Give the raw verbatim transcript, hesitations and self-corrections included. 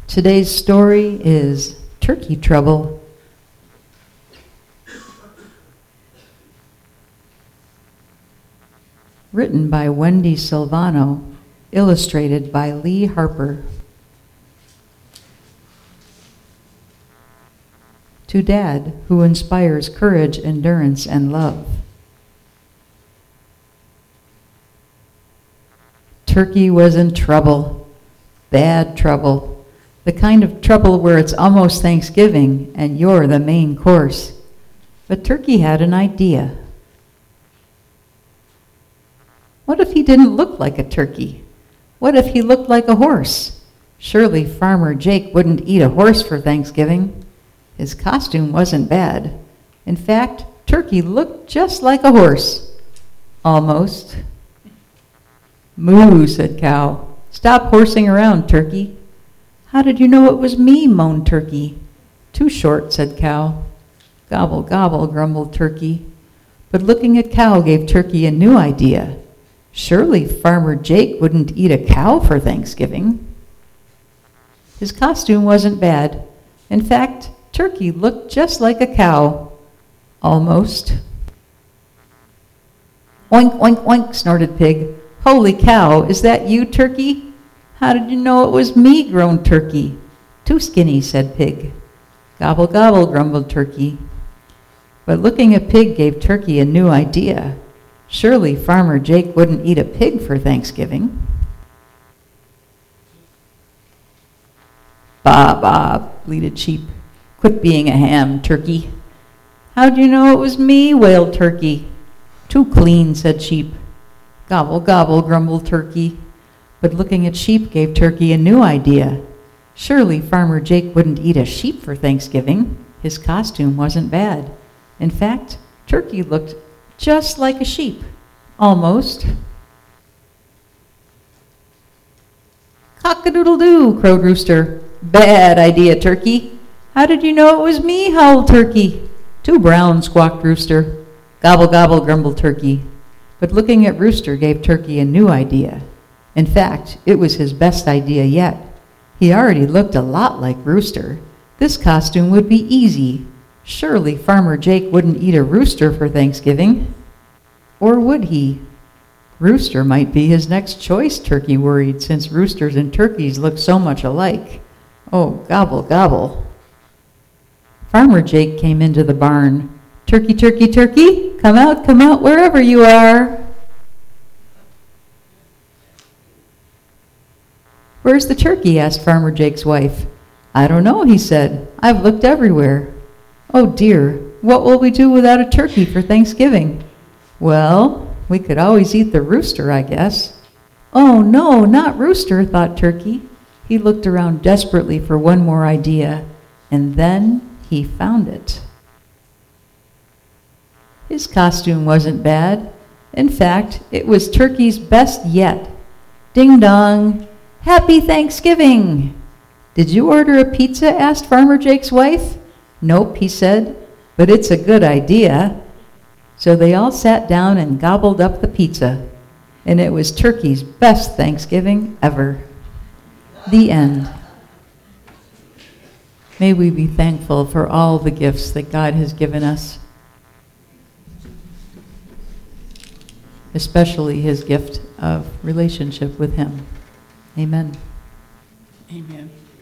Today's story is Turkey Trouble. Written by Wendy Silvano, illustrated by Lee Harper. To Dad, who inspires courage, endurance, and love. Turkey was in trouble, bad trouble, the kind of trouble where it's almost Thanksgiving and you're the main course. But Turkey had an idea. What if he didn't look like a turkey? What if he looked like a horse? Surely Farmer Jake wouldn't eat a horse for Thanksgiving. His costume wasn't bad. In fact, Turkey looked just like a horse. Almost. "Moo," said Cow. "Stop horsing around, Turkey." "How did you know it was me?" moaned Turkey. "Too short," said Cow. "Gobble, gobble," grumbled Turkey. But looking at Cow gave Turkey a new idea. Surely Farmer Jake wouldn't eat a cow for Thanksgiving. His costume wasn't bad. In fact, Turkey looked just like a cow. Almost. "Oink, oink, oink," snorted Pig. "Holy cow, is that you, Turkey?" "How did you know it was me?" groaned Turkey. "Too skinny," said Pig. "Gobble, gobble," grumbled Turkey. But looking at Pig gave Turkey a new idea. Surely Farmer Jake wouldn't eat a pig for Thanksgiving. "Baa, baa," bleated Sheep. "Quit being a ham, Turkey." "How'd you know it was me?" wailed Turkey. "Too clean," said Sheep. "Gobble, gobble," grumbled Turkey. But looking at Sheep gave Turkey a new idea. Surely Farmer Jake wouldn't eat a sheep for Thanksgiving. His costume wasn't bad. In fact, Turkey looked just like a sheep. Almost. "Cock-a-doodle-doo," crowed Rooster. "Bad idea, Turkey." "How did you know it was me?" howled Turkey. "Too brown," squawked Rooster. "Gobble, gobble," grumbled Turkey. But looking at Rooster gave Turkey a new idea. In fact, it was his best idea yet. He already looked a lot like Rooster. This costume would be easy. Surely Farmer Jake wouldn't eat a rooster for Thanksgiving. Or would he? Rooster might be his next choice, Turkey worried, since roosters and turkeys look so much alike. Oh, gobble, gobble. Farmer Jake came into the barn. "Turkey, turkey, turkey, come out, come out, wherever you are." "Where's the turkey?" asked Farmer Jake's wife. "I don't know," he said. "I've looked everywhere." "Oh dear, what will we do without a turkey for Thanksgiving?" "Well, we could always eat the rooster, I guess." "Oh no, not Rooster," thought Turkey. He looked around desperately for one more idea, and then he found it. His costume wasn't bad. In fact, it was Turkey's best yet. Ding dong! Happy Thanksgiving! "Did you order a pizza?" asked Farmer Jake's wife. "Nope," he said, "but it's a good idea." So they all sat down and gobbled up the pizza. And it was Turkey's best Thanksgiving ever. The end. May we be thankful for all the gifts that God has given us, especially his gift of relationship with him. Amen. Amen.